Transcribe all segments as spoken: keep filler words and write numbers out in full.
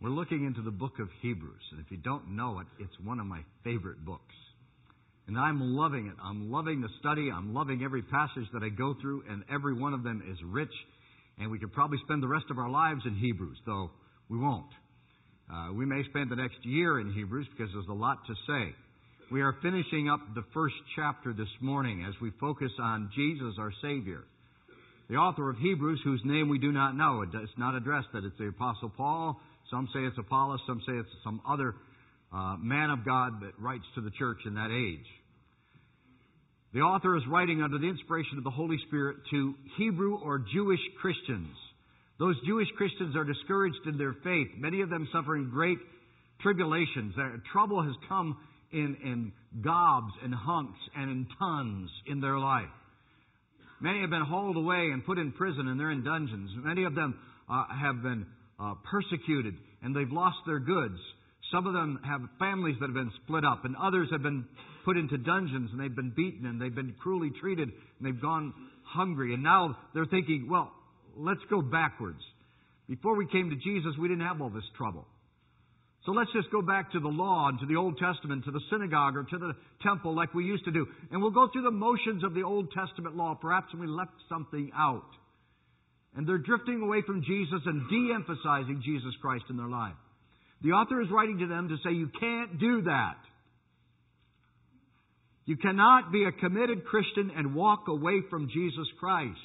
We're looking into the book of Hebrews, and if you don't know it, it's one of my favorite books. And I'm loving it. I'm loving the study. I'm loving every passage that I go through, and every one of them is rich. And we could probably spend the rest of our lives in Hebrews, though we won't. Uh, we may spend the next year in Hebrews because there's a lot to say. We are finishing up the first chapter this morning as we focus on Jesus, our Savior. The author of Hebrews, whose name we do not know, it's not addressed that it's the Apostle Paul. Some say it's Apollos. Some say it's some other uh, man of God that writes to the church in that age. The author is writing under the inspiration of the Holy Spirit to Hebrew or Jewish Christians. Those Jewish Christians are discouraged in their faith, many of them suffering great tribulations. Their trouble has come in, in gobs and hunks and in tons in their life. Many have been hauled away and put in prison, and they're in dungeons. Many of them uh, have been uh, persecuted, and they've lost their goods. Some of them have families that have been split up, and others have been put into dungeons, and they've been beaten, and they've been cruelly treated, and they've gone hungry. And now they're thinking, well, let's go backwards. Before we came to Jesus, we didn't have all this trouble. So let's just go back to the law and to the Old Testament, to the synagogue or to the temple like we used to do. And we'll go through the motions of the Old Testament law. Perhaps we left something out. And they're drifting away from Jesus and de-emphasizing Jesus Christ in their life. The author is writing to them to say, you can't do that. You cannot be a committed Christian and walk away from Jesus Christ.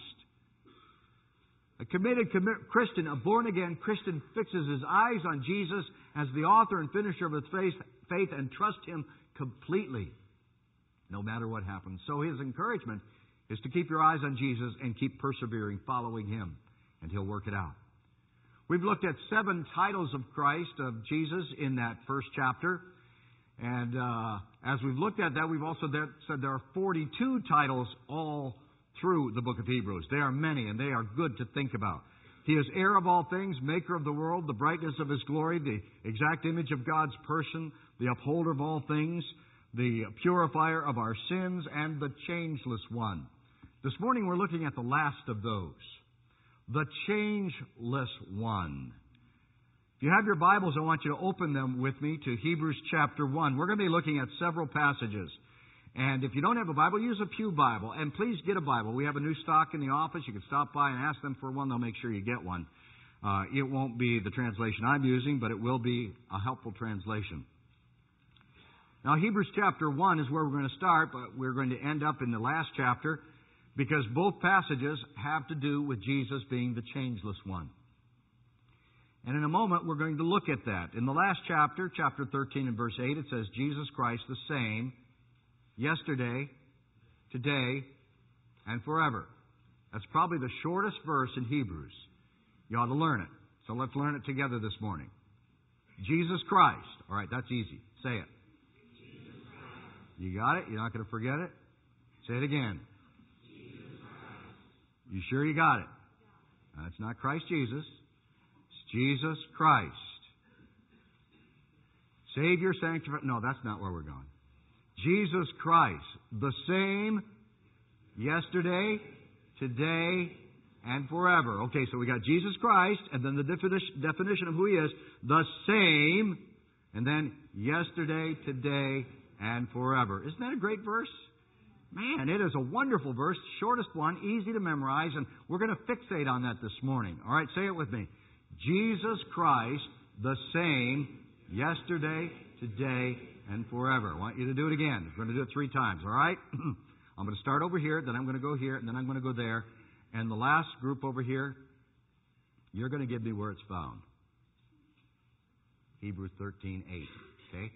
A committed Christian, a born-again Christian, fixes his eyes on Jesus as the author and finisher of his faith and trusts Him completely, no matter what happens. So his encouragement is to keep your eyes on Jesus and keep persevering, following Him, and He'll work it out. We've looked at seven titles of Christ, of Jesus, in that first chapter. And uh, as we've looked at that, we've also said there are forty-two titles all through the book of Hebrews. They are many, and they are good to think about. He is heir of all things, maker of the world, the brightness of His glory, the exact image of God's person, the upholder of all things, the purifier of our sins, and the changeless one. This morning we're looking at the last of those, the changeless one. If you have your Bibles, I want you to open them with me to Hebrews chapter one. We're going to be looking at several passages. And if you don't have a Bible, use a pew Bible. And please get a Bible. We have a new stock in the office. You can stop by and ask them for one. They'll make sure you get one. Uh, it won't be the translation I'm using, but it will be a helpful translation. Now, Hebrews chapter one is where we're going to start, but we're going to end up in the last chapter because both passages have to do with Jesus being the changeless one. And in a moment, we're going to look at that. In the last chapter, chapter thirteen and verse eight, it says, Jesus Christ the same yesterday, today, and forever. That's probably the shortest verse in Hebrews. You ought to learn it. So let's learn it together this morning. Jesus Christ. All right, that's easy. Say it. You got it? You're not going to forget it? Say it again. You sure you got it? No, it's not Christ Jesus. It's Jesus Christ. Savior, sanctifier. No, that's not where we're going. Jesus Christ, the same yesterday, today, and forever. Okay, so we got Jesus Christ, and then the definition, definition of who He is, the same, and then yesterday, today, and forever. Isn't that a great verse? Man, it is a wonderful verse, shortest one, easy to memorize, and we're going to fixate on that this morning. All right, say it with me. Jesus Christ, the same yesterday, today, and forever. I want you to do it again. We're going to do it three times, all right? I'm going to start over here, then I'm going to go here, and then I'm going to go there. And the last group over here, you're going to give me where it's found. Hebrews thirteen eight, okay?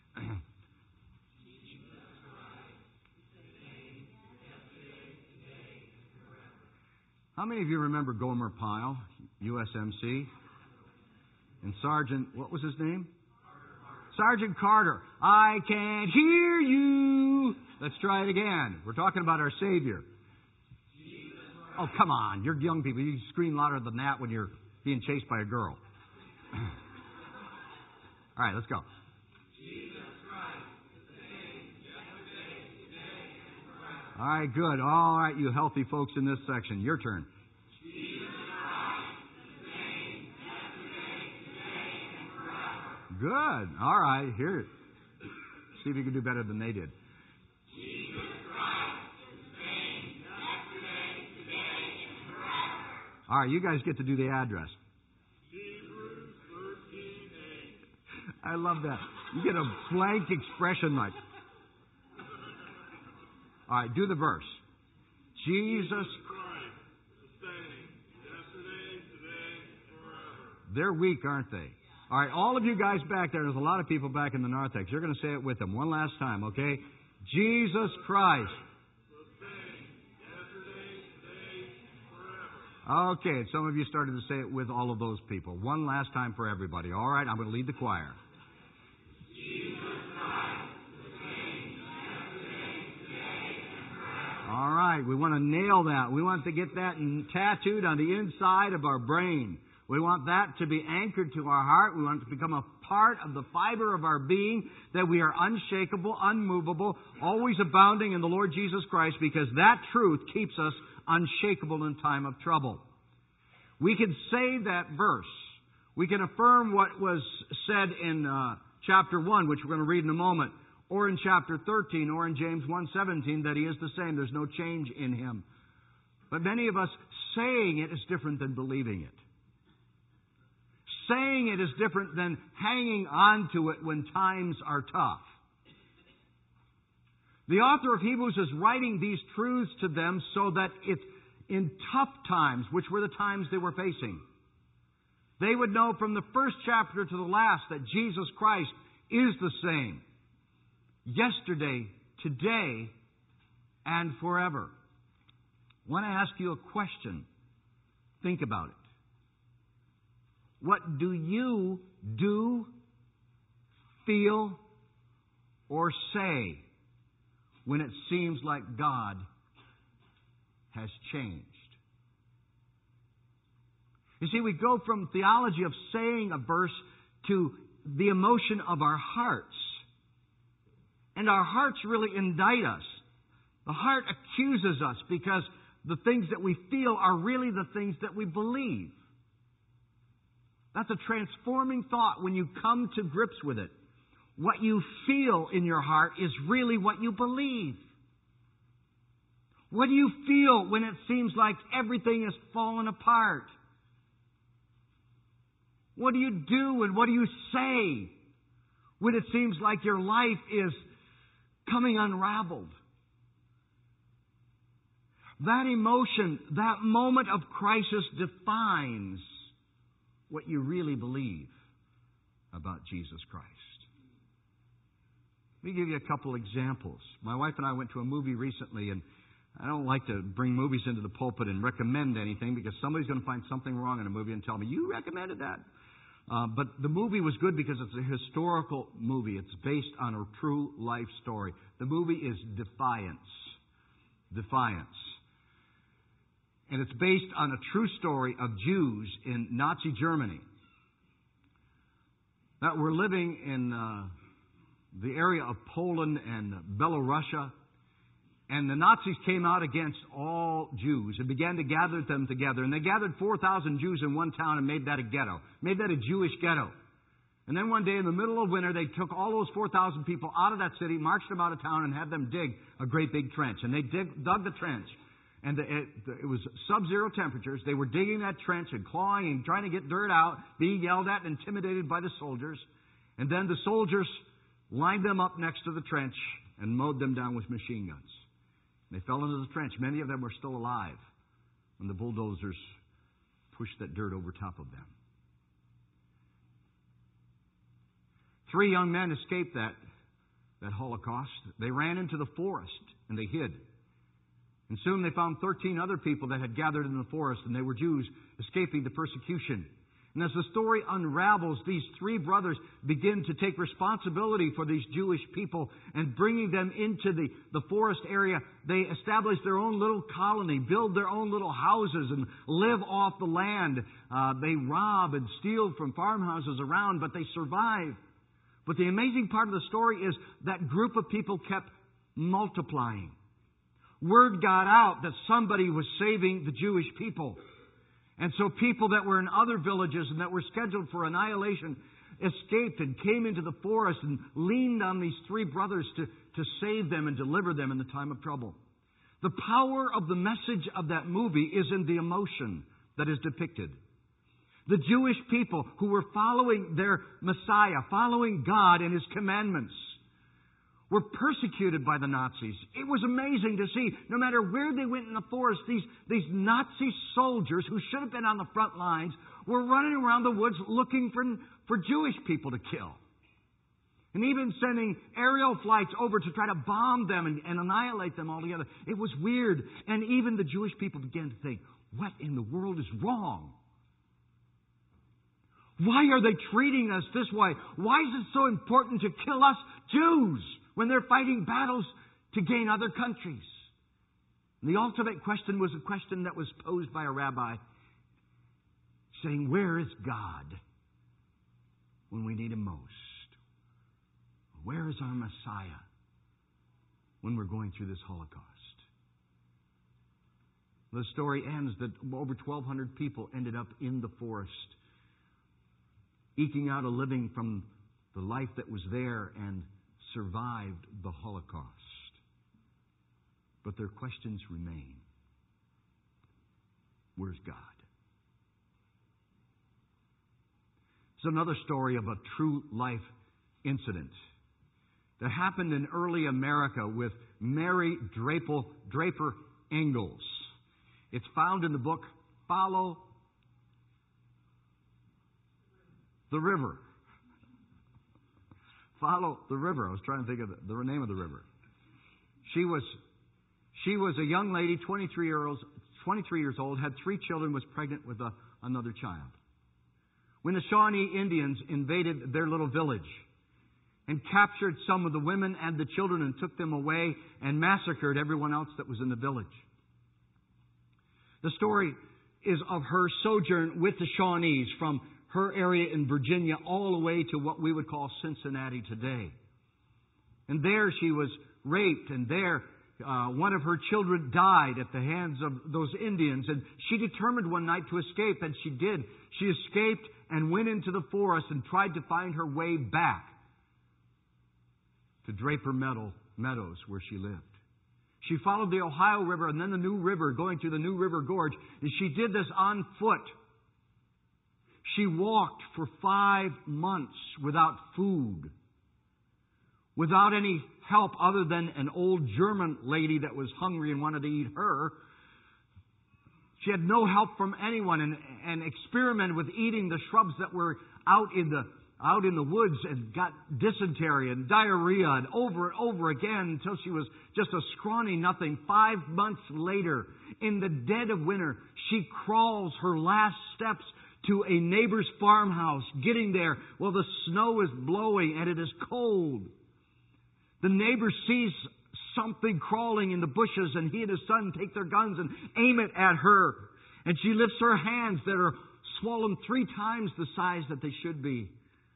How many of you remember Gomer Pyle, U S M C? And Sergeant, what was his name? Sergeant Carter. I can't hear you. Let's try it again. We're talking about our Savior. Oh, come on. You're young people. You scream louder than that when you're being chased by a girl. All right, let's go. All right, good. All right, you healthy folks in this section. Your turn. Good. All right. Here. See if you can do better than they did. Jesus Christ is the same yesterday, today, and forever. All right. You guys get to do the address. Hebrews thirteen eight. I love that. You get a blank expression like. All right. Do the verse. Jesus Christ the same yesterday, today, and forever. They're weak, aren't they? All right, all of you guys back there, there's a lot of people back in the narthex. You're going to say it with them one last time, okay? Jesus Christ. The same yesterday, today, and forever. Okay, some of you started to say it with all of those people. One last time for everybody. All right, I'm going to lead the choir. Jesus Christ the same yesterday, today, and forever. All right, we want to nail that. We want to get that tattooed on the inside of our brain. We want that to be anchored to our heart. We want it to become a part of the fiber of our being, that we are unshakable, unmovable, always abounding in the Lord Jesus Christ, because that truth keeps us unshakable in time of trouble. We can say that verse. We can affirm what was said in uh, chapter one, which we're going to read in a moment, or in chapter thirteen, or in James one seventeen, that He is the same. There's no change in Him. But many of us, saying it is different than believing it. Saying it is different than hanging on to it when times are tough. The author of Hebrews is writing these truths to them so that if in tough times, which were the times they were facing, they would know from the first chapter to the last that Jesus Christ is the same. Yesterday, today, and forever. I want to ask you a question. Think about it. What do you do, feel, or say when it seems like God has changed? You see, we go from theology of saying a verse to the emotion of our hearts. And our hearts really indict us. The heart accuses us because the things that we feel are really the things that we believe. That's a transforming thought when you come to grips with it. What you feel in your heart is really what you believe. What do you feel when it seems like everything is falling apart? What do you do and what do you say when it seems like your life is coming unraveled? That emotion, that moment of crisis defines what you really believe about Jesus Christ. Let me give you a couple examples. My wife and I went to a movie recently, and I don't like to bring movies into the pulpit and recommend anything because somebody's going to find something wrong in a movie and tell me, you recommended that. Uh, but the movie was good because it's a historical movie. It's based on a true life story. The movie is Defiance. Defiance. And it's based on a true story of Jews in Nazi Germany that were living in uh, the area of Poland and Belarusia. And the Nazis came out against all Jews and began to gather them together. And they gathered four thousand Jews in one town and made that a ghetto. Made that a Jewish ghetto. And then one day in the middle of winter, they took all those four thousand people out of that city, marched them out of town, and had them dig a great big trench. And they dig, dug the trench. And the, it, it was sub-zero temperatures. They were digging that trench and clawing and trying to get dirt out, being yelled at and intimidated by the soldiers. And then the soldiers lined them up next to the trench and mowed them down with machine guns. They fell into the trench. Many of them were still alive when the bulldozers pushed that dirt over top of them. Three young men escaped that, that Holocaust. They ran into the forest and they hid. And soon they found thirteen other people that had gathered in the forest, and they were Jews escaping the persecution. And as the story unravels, these three brothers begin to take responsibility for these Jewish people and bringing them into the, the forest area. They establish their own little colony, build their own little houses, and live off the land. Uh, they rob and steal from farmhouses around, but they survive. But the amazing part of the story is that group of people kept multiplying. Word got out that somebody was saving the Jewish people. And so people that were in other villages and that were scheduled for annihilation, escaped and came into the forest and leaned on these three brothers to, to save them and deliver them in the time of trouble. The power of the message of that movie is in the emotion that is depicted. The Jewish people who were following their Messiah, following God and His commandments, were persecuted by the Nazis. It was amazing to see, no matter where they went in the forest, these, these Nazi soldiers who should have been on the front lines were running around the woods looking for, for Jewish people to kill. And even sending aerial flights over to try to bomb them and, and annihilate them altogether. It was weird. And even the Jewish people began to think, what in the world is wrong? Why are they treating us this way? Why is it so important to kill us Jews when they're fighting battles to gain other countries? And the ultimate question was a question that was posed by a rabbi saying, where is God when we need Him most? Where is our Messiah when we're going through this Holocaust? The story ends that over twelve hundred people ended up in the forest, eking out a living from the life that was there and survived the Holocaust. But their questions remain. Where's God? It's another story of a true life incident that happened in early America with Mary Draper, Draper Ingalls. It's found in the book Follow the River. Follow the River. I was trying to think of the, the name of the river. She was she was a young lady, twenty-three years, twenty-three years old, had three children, was pregnant with a, another child. When the Shawnee Indians invaded their little village and captured some of the women and the children and took them away and massacred everyone else that was in the village. The story is of her sojourn with the Shawnees from her area in Virginia all the way to what we would call Cincinnati today. And there she was raped, and there uh, one of her children died at the hands of those Indians. And she determined one night to escape, and she did. She escaped and went into the forest and tried to find her way back to Draper Meadows, where she lived. She followed the Ohio River and then the New River, going through the New River Gorge. And she did this on foot. She walked for five months without food, without any help other than an old German lady that was hungry and wanted to eat her. She had no help from anyone, and, and experimented with eating the shrubs that were out in the out in the woods and got dysentery and diarrhea and over and over again until she was just a scrawny nothing. Five months later, in the dead of winter, she crawls her last steps to a neighbor's farmhouse, getting there while the snow is blowing and it is cold. The neighbor sees something crawling in the bushes, and he and his son take their guns and aim it at her. And she lifts her hands that are swollen three times the size that they should be.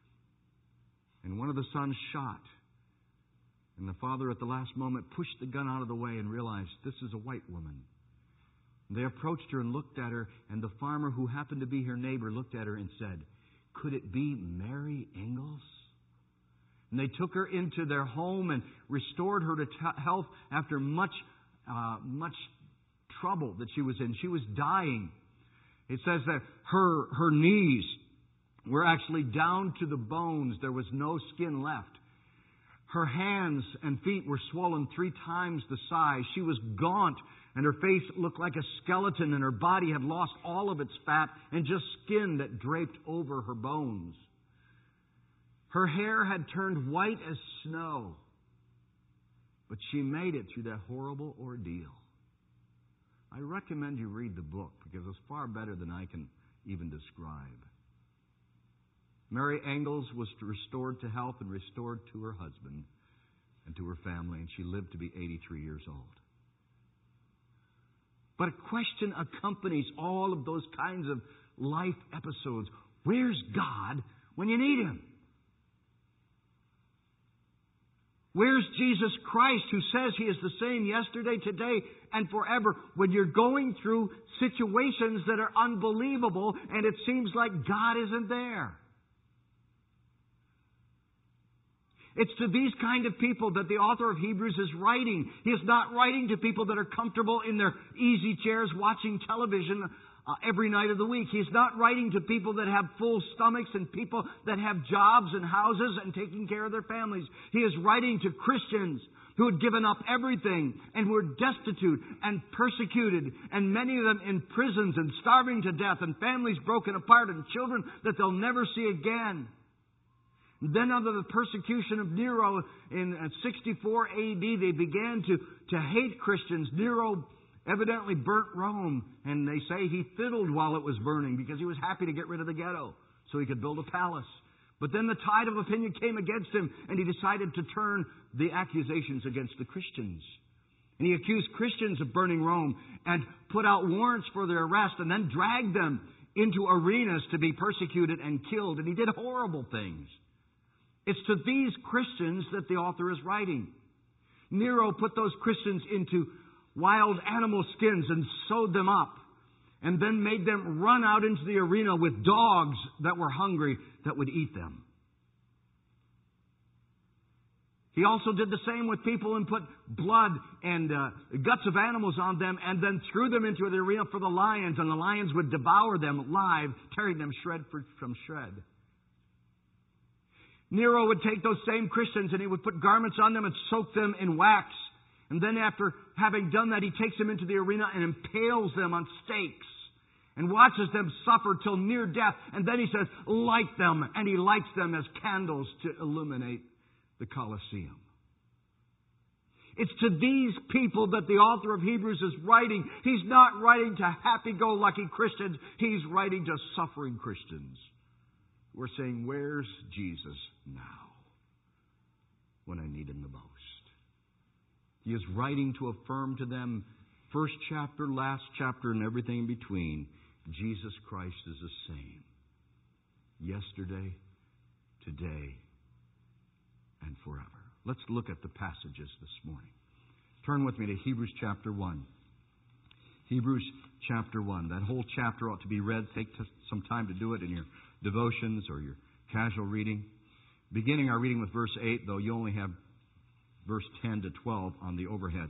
And one of the sons shot. And the father at the last moment pushed the gun out of the way and realized this is a white woman. And they approached her and looked at her, and the farmer who happened to be her neighbor looked at her and said, "Could it be Mary Ingalls?" And they took her into their home and restored her to t- health after much, uh, much trouble that she was in. She was dying. It says that her her knees were actually down to the bones. There was no skin left. Her hands and feet were swollen three times the size. She was gaunt, and her face looked like a skeleton, and her body had lost all of its fat and just skin that draped over her bones. Her hair had turned white as snow, but she made it through that horrible ordeal. I recommend you read the book because it's far better than I can even describe. Mary Ingalls was restored to health and restored to her husband and to her family, and she lived to be eighty-three years old. But a question accompanies all of those kinds of life episodes. Where's God when you need Him? Where's Jesus Christ, who says He is the same yesterday, today, and forever, when you're going through situations that are unbelievable and it seems like God isn't there? It's to these kind of people that the author of Hebrews is writing. He is not writing to people that are comfortable in their easy chairs watching television uh, every night of the week. He's not writing to people that have full stomachs and people that have jobs and houses and taking care of their families. He is writing to Christians who had given up everything and were destitute and persecuted, and many of them in prisons and starving to death, and families broken apart, and children that they'll never see again. Then under the persecution of Nero in sixty-four A D, they began to, to hate Christians. Nero evidently burnt Rome, and they say he fiddled while it was burning because he was happy to get rid of the ghetto so he could build a palace. But then the tide of opinion came against him, and he decided to turn the accusations against the Christians. And he accused Christians of burning Rome and put out warrants for their arrest and then dragged them into arenas to be persecuted and killed. And he did horrible things. It's to these Christians that the author is writing. Nero put those Christians into wild animal skins and sewed them up, and then made them run out into the arena with dogs that were hungry that would eat them. He also did the same with people and put blood and uh, guts of animals on them and then threw them into the arena for the lions, and the lions would devour them live, tearing them shred for, from shred. Nero would take those same Christians and he would put garments on them and soak them in wax. And then after having done that, he takes them into the arena and impales them on stakes and watches them suffer till near death. And then he says, light them. And he lights them as candles to illuminate the Colosseum. It's to these people that the author of Hebrews is writing. He's not writing to happy-go-lucky Christians. He's writing to suffering Christians. We're saying, where's Jesus now when I need Him the most? He is writing to affirm to them, first chapter, last chapter, and everything in between, Jesus Christ is the same. Yesterday, today, and forever. Let's look at the passages this morning. Turn with me to Hebrews chapter one. Hebrews chapter one. That whole chapter ought to be read. Take some time to do it in your devotions or your casual reading. Beginning our reading with verse eight, though you only have verse ten to twelve on the overhead.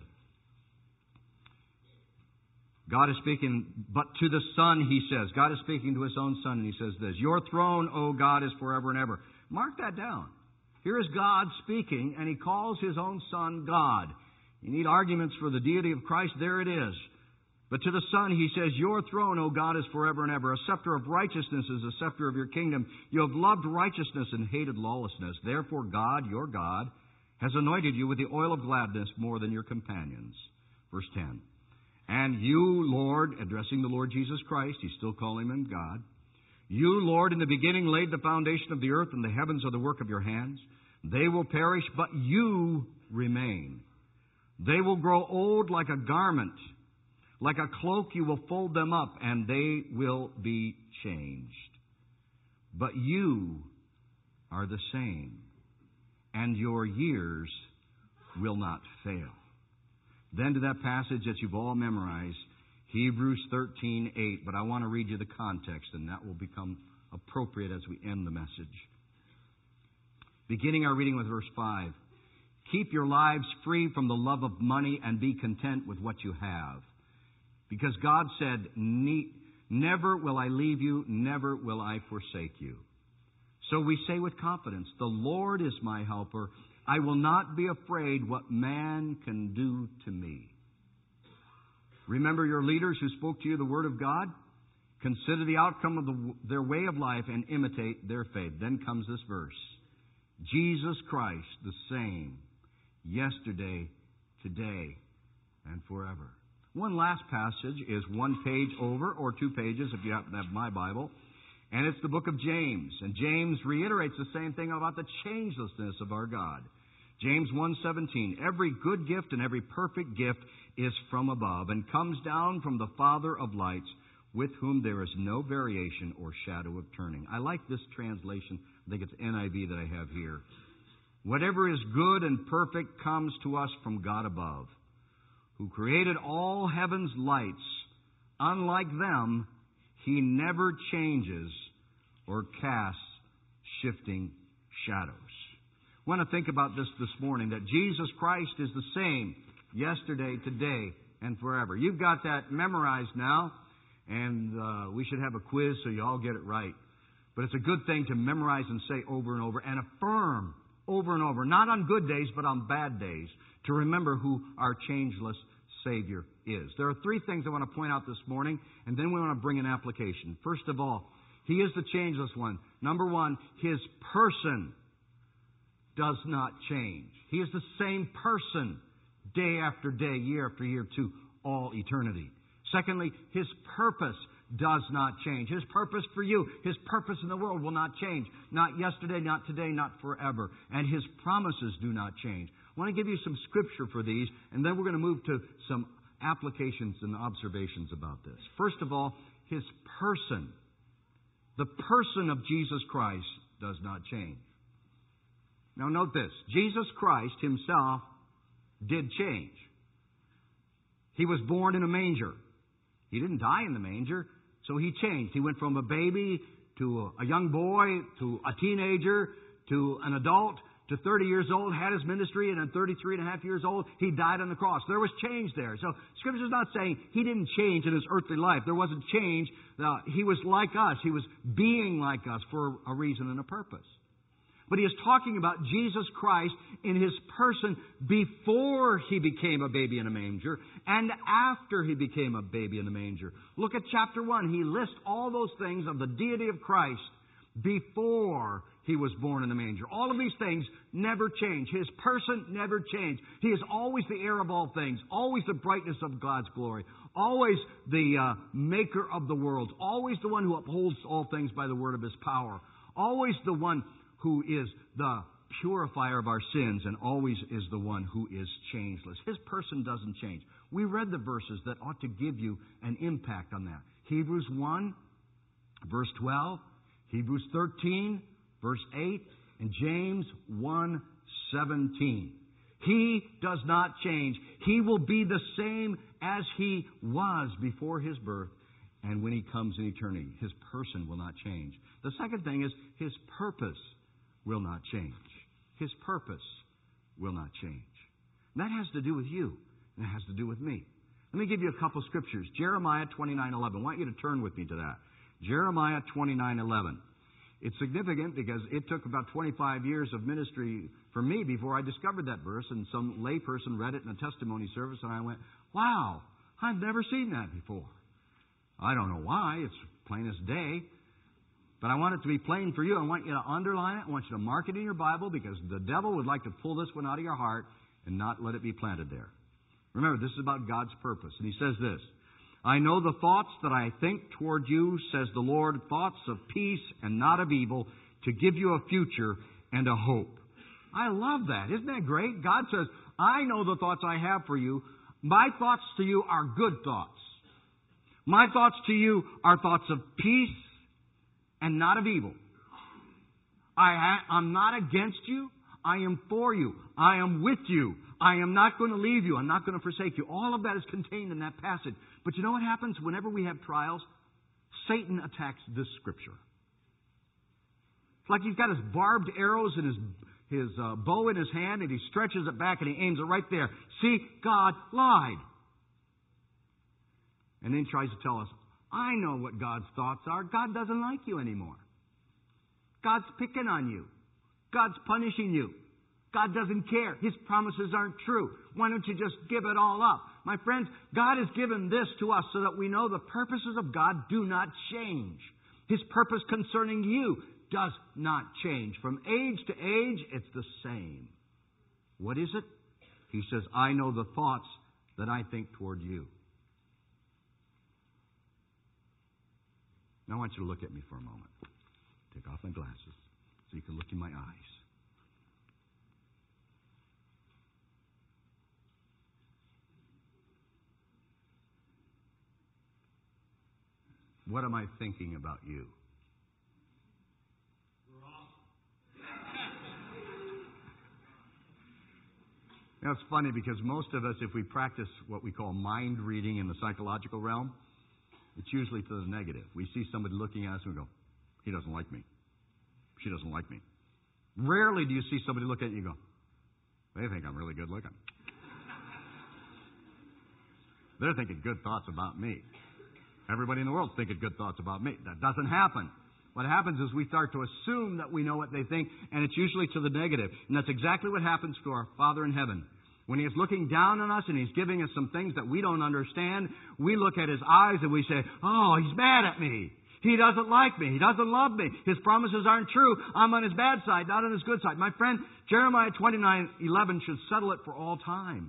God is speaking, but to the Son, He says. God is speaking to His own Son, and He says this, your throne, O God, is forever and ever. Mark that down. Here is God speaking, and He calls His own Son God. You need arguments for the deity of Christ? There it is. But to the Son, He says, your throne, O God, is forever and ever. A scepter of righteousness is the scepter of your kingdom. You have loved righteousness and hated lawlessness. Therefore, God, your God, has anointed you with the oil of gladness more than your companions. Verse ten. And you, Lord, addressing the Lord Jesus Christ, He's still calling Him God. You, Lord, in the beginning laid the foundation of the earth, and the heavens are the work of your hands. They will perish, but you remain. They will grow old like a garment. Like a cloak you will fold them up, and they will be changed. But you are the same, and your years will not fail. Then to that passage that you've all memorized, Hebrews thirteen eight. But I want to read you the context, and that will become appropriate as we end the message. Beginning our reading with verse five. Keep your lives free from the love of money and be content with what you have. Because God said, never will I leave you, never will I forsake you. So we say with confidence, the Lord is my helper. I will not be afraid what man can do to me. Remember your leaders who spoke to you the word of God? Consider the outcome of the, their way of life and imitate their faith. Then comes this verse. Jesus Christ, the same, yesterday, today, and forever. One last passage is one page over, or two pages if you happen to have my Bible. And it's the book of James. And James reiterates the same thing about the changelessness of our God. James one seventeen. Every good gift and every perfect gift is from above and comes down from the Father of lights, with whom there is no variation or shadow of turning. I like this translation. I think it's N I V that I have here. Whatever is good and perfect comes to us from God above, who created all heaven's lights. Unlike them, He never changes or casts shifting shadows. I want to think about this this morning, that Jesus Christ is the same yesterday, today, and forever. You've got that memorized now, and uh, we should have a quiz so you all get it right. But it's a good thing to memorize and say over and over, and affirm over and over, not on good days, but on bad days, to remember who our changeless Savior is. There are three things I want to point out this morning, and then we want to bring an application. First of all, He is the changeless one. Number one, His person does not change. He is the same person day after day, year after year, to all eternity. Secondly, His purpose does not change. His purpose for you, His purpose in the world will not change. Not yesterday, not today, not forever. And His promises do not change. I want to give you some scripture for these, and then we're going to move to some applications and observations about this. First of all, His person. The person of Jesus Christ does not change. Now note this. Jesus Christ Himself did change. He was born in a manger. He didn't die in the manger, so He changed. He went from a baby to a young boy to a teenager to an adult to thirty years old, had His ministry, and at thirty-three and a half years old, He died on the cross. There was change there. So Scripture's not saying He didn't change in His earthly life. There wasn't change. Uh, he was like us. He was being like us for a reason and a purpose. But He is talking about Jesus Christ in His person before He became a baby in a manger and after He became a baby in a manger. Look at chapter one. He lists all those things of the deity of Christ before He was born in the manger. All of these things never change. His person never changed. He is always the heir of all things, always the brightness of God's glory, always the uh, maker of the world, always the one who upholds all things by the word of His power, always the one who is the purifier of our sins, and always is the one who is changeless. His person doesn't change. We read the verses that ought to give you an impact on that. Hebrews one, verse twelve, Hebrews thirteen, verse eight, and James one, seventeen. He does not change. He will be the same as He was before His birth, and when He comes in eternity. His person will not change. The second thing is His purpose will not change. His purpose will not change. And that has to do with you, and it has to do with me. Let me give you a couple scriptures. Jeremiah twenty-nine eleven. I want you to turn with me to that. Jeremiah twenty-nine eleven. It's significant because it took about twenty-five years of ministry for me before I discovered that verse, and some layperson read it in a testimony service, and I went, wow, I've never seen that before. I don't know why. It's plain as day. But I want it to be plain for you. I want you to underline it. I want you to mark it in your Bible, because the devil would like to pull this one out of your heart and not let it be planted there. Remember, this is about God's purpose. And He says this, I know the thoughts that I think toward you, says the Lord, thoughts of peace and not of evil, to give you a future and a hope. I love that. Isn't that great? God says, I know the thoughts I have for you. My thoughts to you are good thoughts. My thoughts to you are thoughts of peace and not of evil. I ha- I'm not against you. I am for you. I am with you. I am not going to leave you. I'm not going to forsake you. All of that is contained in that passage. But you know what happens whenever we have trials? Satan attacks this scripture. It's like he's got his barbed arrows and his, his uh, bow in his hand, and he stretches it back and he aims it right there. See, God lied. And then he tries to tell us, I know what God's thoughts are. God doesn't like you anymore. God's picking on you. God's punishing you. God doesn't care. His promises aren't true. Why don't you just give it all up? My friends, God has given this to us so that we know the purposes of God do not change. His purpose concerning you does not change. From age to age, it's the same. What is it? He says, I know the thoughts that I think toward you. Now I want you to look at me for a moment. Take off my glasses so you can look in my eyes. What am I thinking about you? Now, it's funny because most of us, if we practice what we call mind reading in the psychological realm, it's usually to the negative. We see somebody looking at us and we go, he doesn't like me. She doesn't like me. Rarely do you see somebody look at you and go, they think I'm really good looking. They're thinking good thoughts about me. Everybody in the world's thinking good thoughts about me. That doesn't happen. What happens is we start to assume that we know what they think, and it's usually to the negative. And that's exactly what happens to our Father in heaven. When He is looking down on us and He's giving us some things that we don't understand, we look at His eyes and we say, oh, He's mad at me. He doesn't like me. He doesn't love me. His promises aren't true. I'm on His bad side, not on His good side. My friend, Jeremiah twenty-nine eleven should settle it for all time.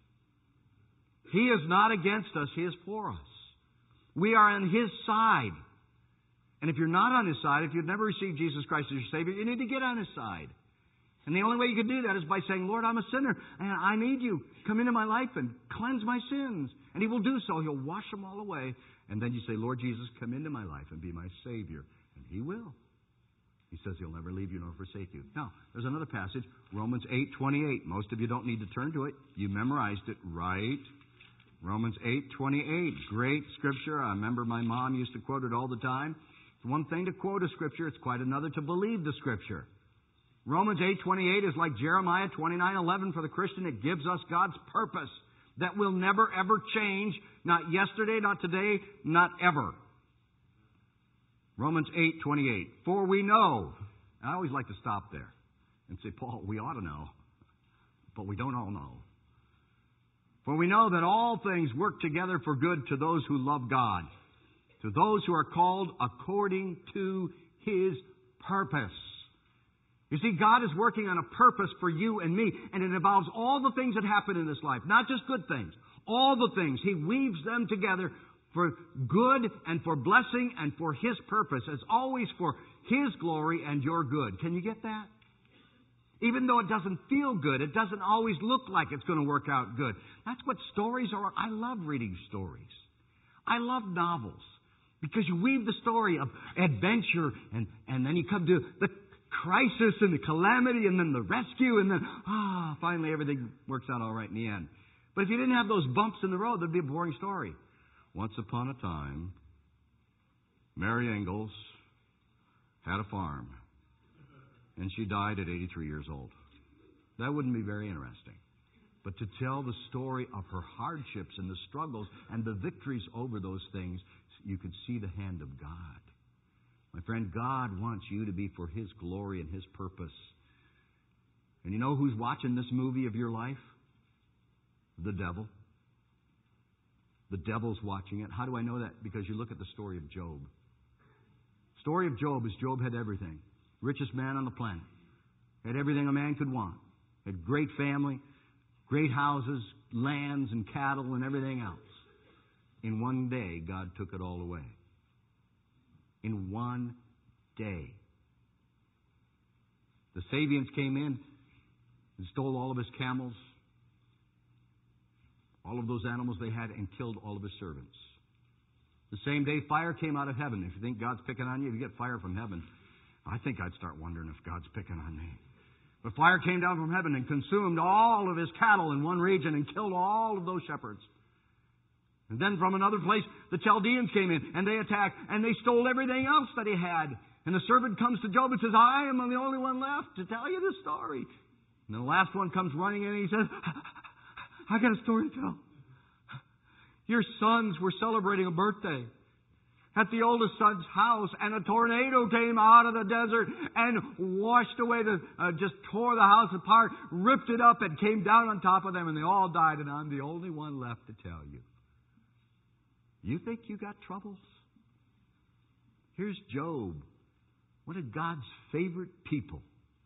He is not against us. He is for us. We are on His side. And if you're not on His side, if you've never received Jesus Christ as your Savior, you need to get on His side. And the only way you can do that is by saying, Lord, I'm a sinner, and I need You. Come into my life and cleanse my sins. And He will do so. He'll wash them all away. And then you say, Lord Jesus, come into my life and be my Savior. And He will. He says He'll never leave you nor forsake you. Now, there's another passage, Romans eight twenty-eight. Most of you don't need to turn to it. You memorized it, right? Romans eight twenty-eight. Great scripture. I remember my mom used to quote it all the time. It's one thing to quote a scripture. It's quite another to believe the scripture. Romans eight twenty-eight is like Jeremiah twenty-nine eleven for the Christian. It gives us God's purpose that will never, ever change. Not yesterday, not today, not ever. Romans eight twenty-eight. For we know. I always like to stop there and say, Paul, we ought to know. But we don't all know. For we know that all things work together for good to those who love God, to those who are called according to His purpose. You see, God is working on a purpose for you and me, and it involves all the things that happen in this life, not just good things. All the things. He weaves them together for good and for blessing and for His purpose. It's always for His glory and your good. Can you get that? Even though it doesn't feel good, it doesn't always look like it's going to work out good. That's what stories are. I love reading stories. I love novels because you weave the story of adventure and, and then you come to the crisis and the calamity and then the rescue and then, ah, finally everything works out all right in the end. But if you didn't have those bumps in the road, there'd be a boring story. Once upon a time, Mary Ingalls had a farm. And she died at eighty-three years old. That wouldn't be very interesting. But to tell the story of her hardships and the struggles and the victories over those things, you could see the hand of God. My friend, God wants you to be for His glory and His purpose. And you know who's watching this movie of your life? The devil. The devil's watching it. How do I know that? Because you look at the story of Job. The story of Job is Job had everything. Richest man on the planet. Had everything a man could want. Had great family, great houses, lands and cattle and everything else. In one day, God took it all away. In one day. The Sabians came in and stole all of his camels, all of those animals they had, and killed all of his servants. The same day, fire came out of heaven. If you think God's picking on you, if you get fire from heaven, I think I'd start wondering if God's picking on me. But fire came down from heaven and consumed all of his cattle in one region and killed all of those shepherds. And then from another place, the Chaldeans came in and they attacked and they stole everything else that he had. And the servant comes to Job and says, I am the only one left to tell you this story. And the last one comes running in and he says, I got a story to tell. Your sons were celebrating a birthday at the oldest son's house, and a tornado came out of the desert and washed away the, uh, just tore the house apart, ripped it up, and came down on top of them, and they all died, and I'm the only one left to tell you. You think you got troubles? Here's Job, one of God's favorite people.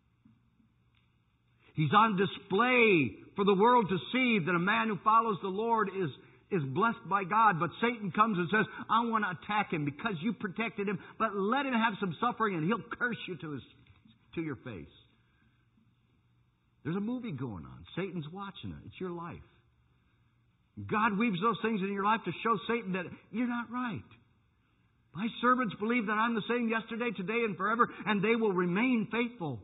He's on display for the world to see that a man who follows the Lord is is blessed by God, but Satan comes and says, I want to attack him because you protected him, but let him have some suffering and he'll curse you to his to your face. There's a movie going on. Satan's watching it. It's your life. God weaves those things in your life to show Satan that you're not right. My servants believe that I'm the same yesterday, today, and forever, and they will remain faithful.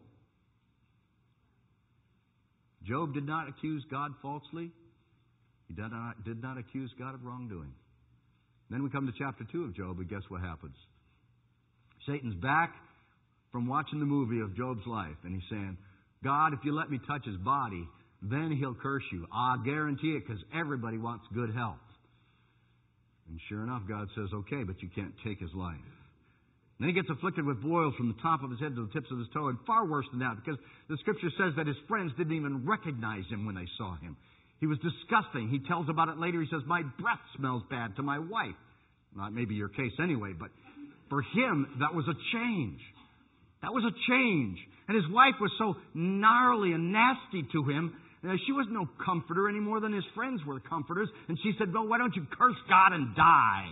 Job did not accuse God falsely. He did not, did not accuse God of wrongdoing. Then we come to chapter two of Job, and guess what happens? Satan's back from watching the movie of Job's life. And he's saying, God, if you let me touch his body, then he'll curse you. I guarantee it, because everybody wants good health. And sure enough, God says, okay, but you can't take his life. Then he gets afflicted with boils from the top of his head to the tips of his toe, and far worse than that, because the Scripture says that his friends didn't even recognize him when they saw him. He was disgusting. He tells about it later. He says, my breath smells bad to my wife. Not maybe your case anyway, but for him, that was a change. That was a change. And his wife was so gnarly and nasty to him. She was no comforter any more than his friends were comforters. And she said, no, why don't you curse God and die?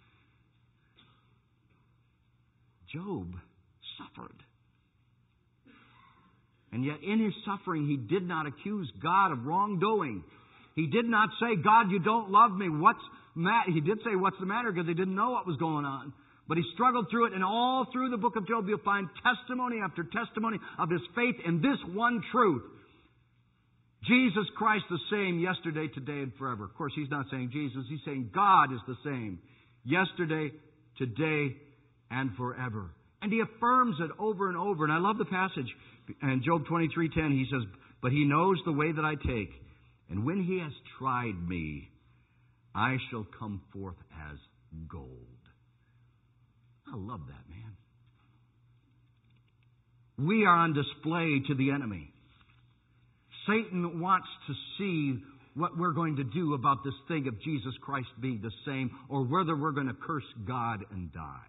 Job suffered. And yet in his suffering, he did not accuse God of wrongdoing. He did not say, God, you don't love me. What's ma-? He did say, what's the matter? Because he didn't know what was going on. But he struggled through it. And all through the book of Job, you'll find testimony after testimony of his faith in this one truth. Jesus Christ the same yesterday, today, and forever. Of course, he's not saying Jesus. He's saying God is the same yesterday, today, and forever. And he affirms it over and over. And I love the passage in Job twenty-three ten. He says, but he knows the way that I take. And when he has tried me, I shall come forth as gold. I love that, man. We are on display to the enemy. Satan wants to see what we're going to do about this thing of Jesus Christ being the same, or whether we're going to curse God and die.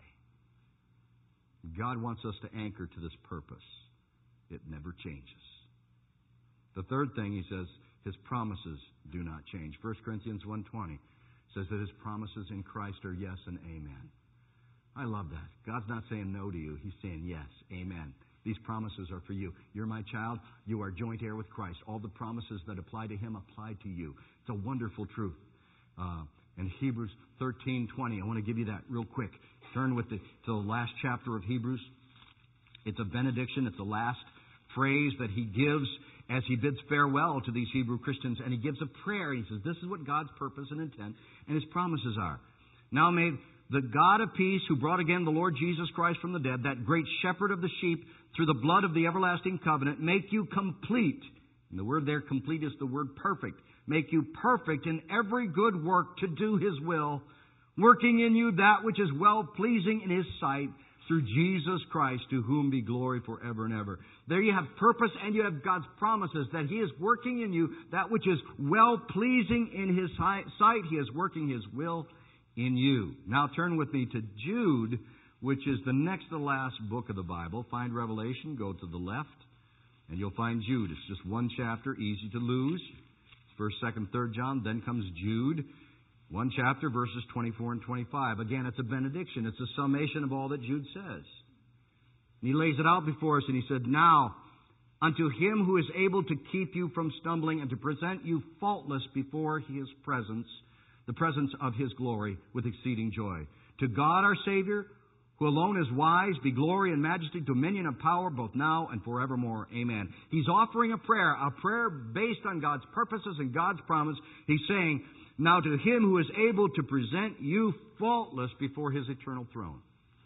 God wants us to anchor to this purpose. It never changes. The third thing he says, his promises do not change. First Corinthians one twenty says that his promises in Christ are yes and amen. I love that. God's not saying no to you. He's saying yes, amen. These promises are for you. You're my child. You are joint heir with Christ. All the promises that apply to him apply to you. It's a wonderful truth. Uh, in Hebrews thirteen twenty, I want to give you that real quick. Turn with the, to the last chapter of Hebrews. It's a benediction. It's the last phrase that he gives as he bids farewell to these Hebrew Christians. And he gives a prayer. He says, this is what God's purpose and intent and his promises are. Now may the God of peace, who brought again the Lord Jesus Christ from the dead, that great shepherd of the sheep, through the blood of the everlasting covenant, make you complete. And the word there, complete, is the word perfect. Make you perfect in every good work to do his will, working in you that which is well-pleasing in his sight, through Jesus Christ, to whom be glory forever and ever. There you have purpose, and you have God's promises that he is working in you that which is well-pleasing in his sight. He is working his will in you. Now turn with me to Jude, which is the next to last book of the Bible. Find Revelation, go to the left, and you'll find Jude. It's just one chapter, easy to lose. First, second, third John, then comes Jude. One chapter, verses twenty-four and twenty-five. Again, it's a benediction. It's a summation of all that Jude says. And he lays it out before us, and he said, now, unto him who is able to keep you from stumbling and to present you faultless before his presence, the presence of his glory, with exceeding joy. To God our Savior, who alone is wise, be glory and majesty, dominion and power, both now and forevermore. Amen. He's offering a prayer, a prayer based on God's purposes and God's promise. He's saying, now to him who is able to present you faultless before his eternal throne.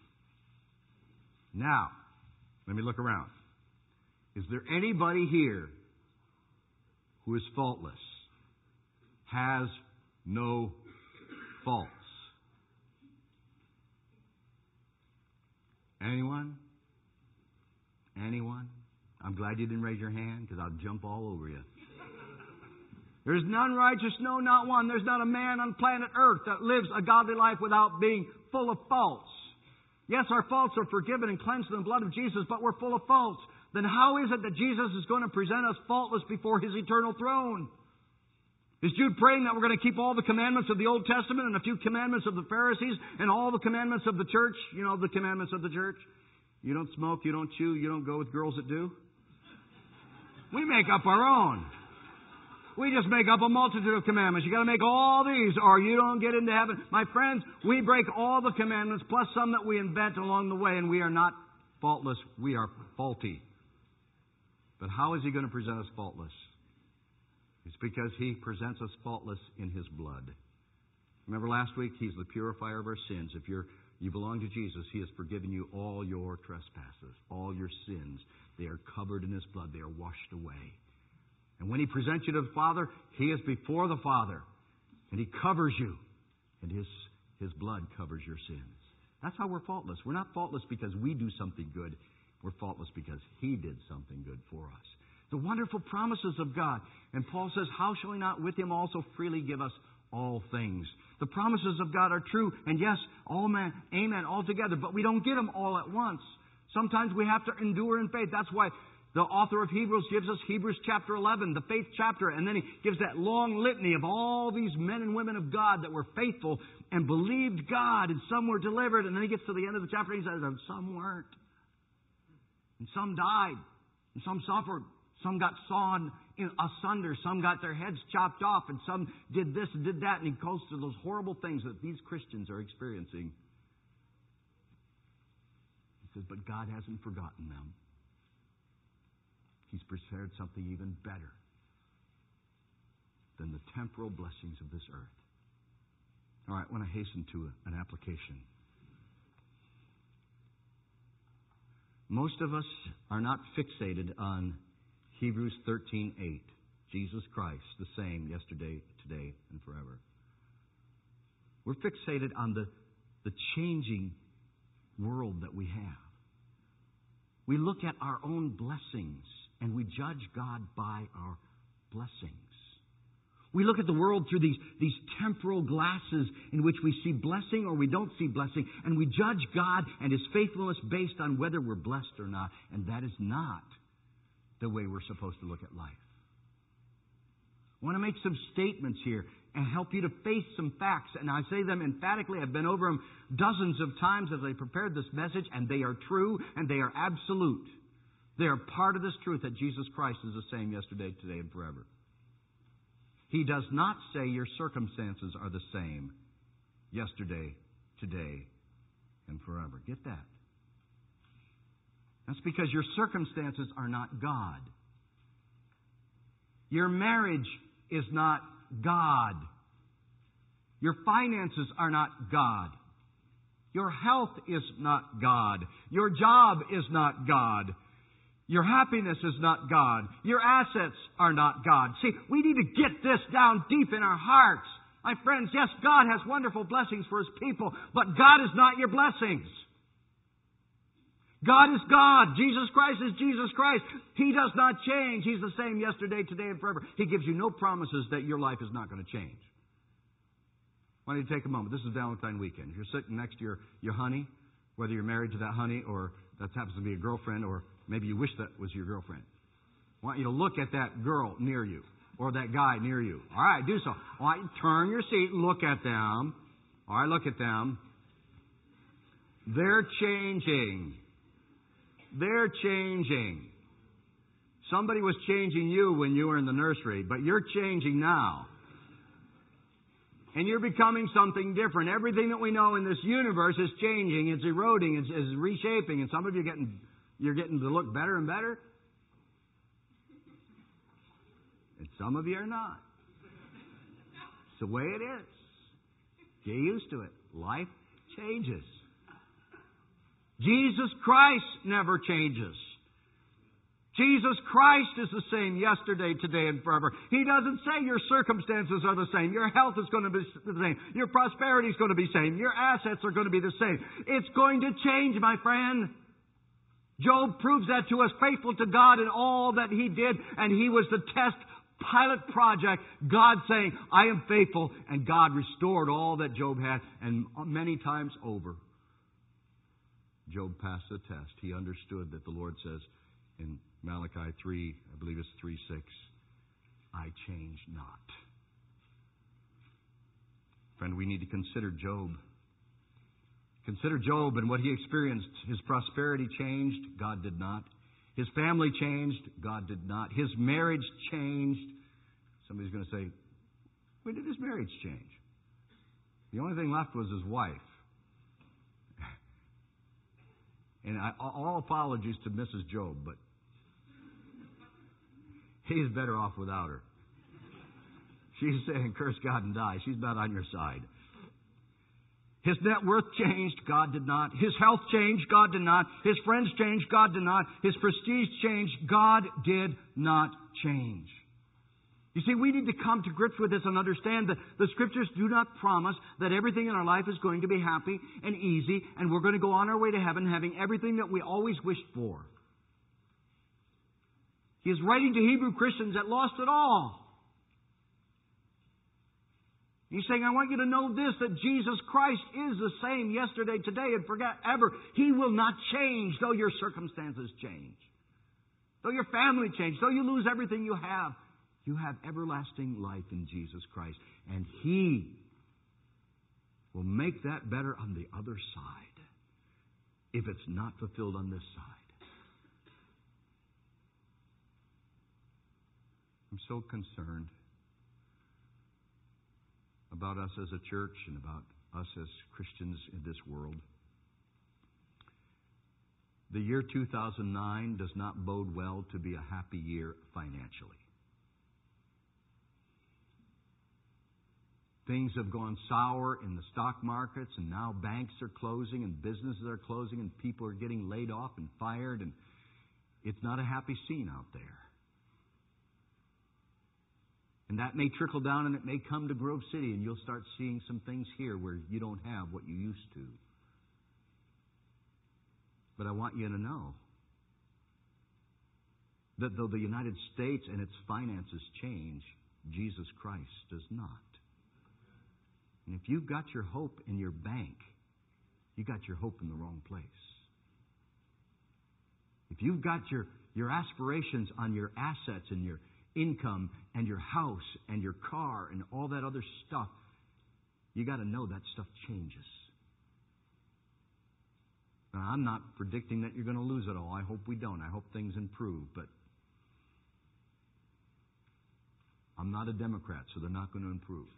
Now, let me look around. Is there anybody here who is faultless? Has no faults? Anyone? Anyone? I'm glad you didn't raise your hand, because I'll jump all over you. There's none righteous, no, not one. There's not a man on planet Earth that lives a godly life without being full of faults. Yes, our faults are forgiven and cleansed in the blood of Jesus, but we're full of faults. Then how is it that Jesus is going to present us faultless before his eternal throne? Is Jude praying that we're going to keep all the commandments of the Old Testament and a few commandments of the Pharisees and all the commandments of the church? You know, the commandments of the church. You don't smoke, you don't chew, you don't go with girls that do. We make up our own. We just make up a multitude of commandments. You got to make all these or you don't get into heaven. My friends, we break all the commandments plus some that we invent along the way, and we are not faultless. We are faulty. But how is he going to present us faultless? It's because he presents us faultless in his blood. Remember last week, he's the purifier of our sins. If you're you belong to Jesus, He has forgiven you all your trespasses, all your sins. They are covered in His blood. They are washed away. And when He presents you to the Father, He is before the Father. And He covers you. And His, His blood covers your sins. That's how we're faultless. We're not faultless because we do something good. We're faultless because He did something good for us. The wonderful promises of God. And Paul says, how shall He not with Him also freely give us all things? The promises of God are true. And yes, all man, amen, all together. But we don't get them all at once. Sometimes we have to endure in faith. That's why the author of Hebrews gives us Hebrews chapter eleven, the faith chapter. And then he gives that long litany of all these men and women of God that were faithful and believed God. And some were delivered. And then he gets to the end of the chapter and he says, and some weren't. And some died. And some suffered. Some got sawn asunder. Some got their heads chopped off. And some did this and did that. And he goes to those horrible things that these Christians are experiencing. He says, but God hasn't forgotten them. He's prepared something even better than the temporal blessings of this earth. All right, I want to hasten to an application. Most of us are not fixated on Hebrews thirteen eight. Jesus Christ, the same yesterday, today, and forever. We're fixated on the, the changing world that we have. We look at our own blessings and we judge God by our blessings. We look at the world through these, these temporal glasses in which we see blessing or we don't see blessing, and we judge God and His faithfulness based on whether we're blessed or not. And that is not the way we're supposed to look at life. I want to make some statements here and help you to face some facts. And I say them emphatically. I've been over them dozens of times as I prepared this message, and they are true and they are absolute. They are part of this truth that Jesus Christ is the same yesterday, today, and forever. He does not say your circumstances are the same yesterday, today, and forever. Get that? That's because your circumstances are not God. Your marriage is not God. Your finances are not God. Your health is not God. Your job is not God. Your happiness is not God. Your assets are not God. See, we need to get this down deep in our hearts. My friends, yes, God has wonderful blessings for His people, but God is not your blessings. God is God. Jesus Christ is Jesus Christ. He does not change. He's the same yesterday, today, and forever. He gives you no promises that your life is not going to change. Why don't you take a moment? This is Valentine weekend. If you're sitting next to your, your honey, whether you're married to that honey or that happens to be a girlfriend, or maybe you wish that was your girlfriend, I want you to look at that girl near you or that guy near you. All right, do so. I want you to turn your seat and look at them. All right, look at them. They're changing. They're changing. Somebody was changing you when you were in the nursery, but you're changing now. And you're becoming something different. Everything that we know in this universe is changing. It's eroding. It's, it's reshaping. And some of you are getting, you're getting to look better and better. And some of you are not. It's the way it is. Get used to it. Life changes. Jesus Christ never changes. Jesus Christ is the same yesterday, today, and forever. He doesn't say your circumstances are the same. Your health is going to be the same. Your prosperity is going to be the same. Your assets are going to be the same. It's going to change, my friend. Job proves that to us, faithful to God in all that he did, and he was the test pilot project. God saying, I am faithful, and God restored all that Job had, and many times over. Job passed the test. He understood that the Lord says in Malachi three, I believe it's three six, I change not. Friend, we need to consider Job. Consider Job and what he experienced. His prosperity changed. God did not. His family changed. God did not. His marriage changed. Somebody's going to say, when did his marriage change? The only thing left was his wife. And I, all apologies to Missus Job, but he's better off without her. She's saying, curse God and die. She's about on your side. His net worth changed, God did not. His health changed, God did not. His friends changed, God did not. His prestige changed, God did not change. You see, we need to come to grips with this and understand that the Scriptures do not promise that everything in our life is going to be happy and easy and we're going to go on our way to heaven having everything that we always wished for. He is writing to Hebrew Christians that lost it all. He's saying, I want you to know this, that Jesus Christ is the same yesterday, today, and forever. He will not change, though your circumstances change. Though your family change, though you lose everything you have. You have everlasting life in Jesus Christ. And He will make that better on the other side if it's not fulfilled on this side. I'm so concerned about us as a church and about us as Christians in this world. The year two thousand nine does not bode well to be a happy year financially. Things have gone sour in the stock markets, and now banks are closing and businesses are closing and people are getting laid off and fired, and it's not a happy scene out there. And that may trickle down and it may come to Grove City, and you'll start seeing some things here where you don't have what you used to. But I want you to know that though the United States and its finances change, Jesus Christ does not. And if you've got your hope in your bank, you got your hope in the wrong place. If you've got your, your aspirations on your assets and your income and your house and your car and all that other stuff, you got to know that stuff changes. Now, I'm not predicting that you're going to lose it all. I hope we don't. I hope things improve. But I'm not a Democrat, so they're not going to improve.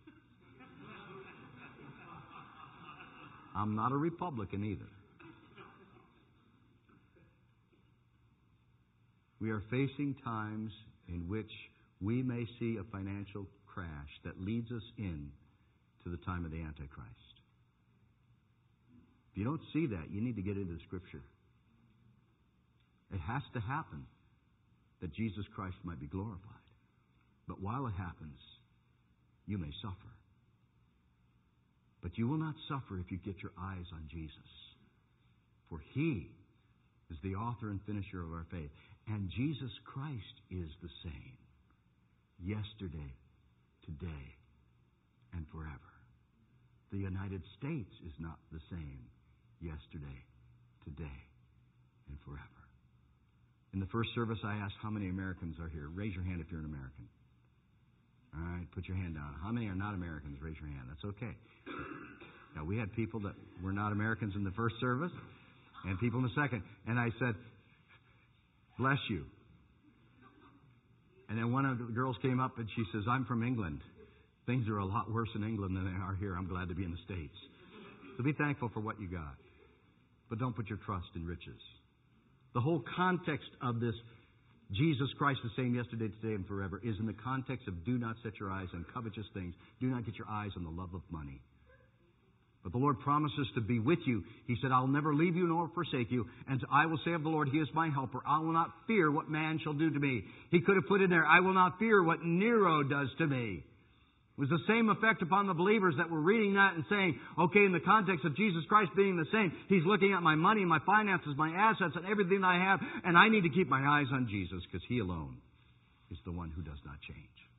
I'm not a Republican either. We are facing times in which we may see a financial crash that leads us in to the time of the Antichrist. If you don't see that, you need to get into the Scripture. It has to happen that Jesus Christ might be glorified. But while it happens, you may suffer. But you will not suffer if you get your eyes on Jesus. For He is the author and finisher of our faith. And Jesus Christ is the same yesterday, today, and forever. The United States is not the same yesterday, today, and forever. In the first service, I asked how many Americans are here. Raise your hand if you're an American. All right, put your hand down. How many are not Americans? Raise your hand. That's okay. Now, we had people that were not Americans in the first service and people in the second. And I said, bless you. And then one of the girls came up and she says, I'm from England. Things are a lot worse in England than they are here. I'm glad to be in the States. So be thankful for what you got. But don't put your trust in riches. The whole context of this Jesus Christ the same yesterday, today, and forever is in the context of do not set your eyes on covetous things. Do not get your eyes on the love of money. But the Lord promises to be with you. He said, I'll never leave you nor forsake you. And I will say of the Lord, He is my helper. I will not fear what man shall do to me. He could have put in there, I will not fear what Nero does to me. It was the same effect upon the believers that were reading that and saying, okay, in the context of Jesus Christ being the same, He's looking at my money, my finances, my assets, and everything I have, and I need to keep my eyes on Jesus because He alone is the one who does not change.